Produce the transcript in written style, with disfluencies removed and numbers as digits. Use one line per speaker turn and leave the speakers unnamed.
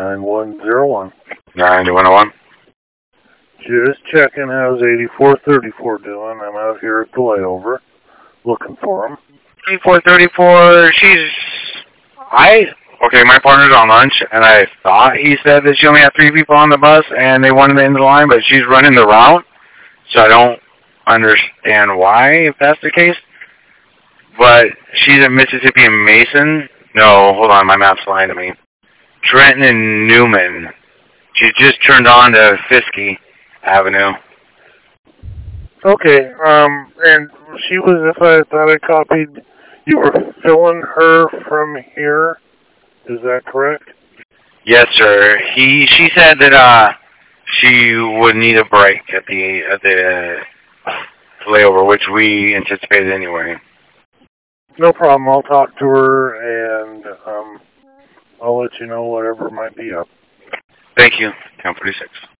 9101.
9101.
Just checking, how's 8434 doing? I'm out here at the layover, looking for him.
8434, okay, my partner's on lunch, and I thought he said that she only had 3 people on the bus, and they wanted to end the line, but she's running the route, so I don't understand why, if that's the case. But she's at Mississippi and Mason. No, hold on, my map's lying to me. Trenton and Newman. She just turned on to Fiske Avenue.
Okay, and she was, if I thought I copied, you were filling her from here, is that correct?
Yes, sir. She said that she would need a break at the layover, which we anticipated anyway.
No problem, I'll talk to her, and I'll let you know whatever might be up.
Thank you. 1046.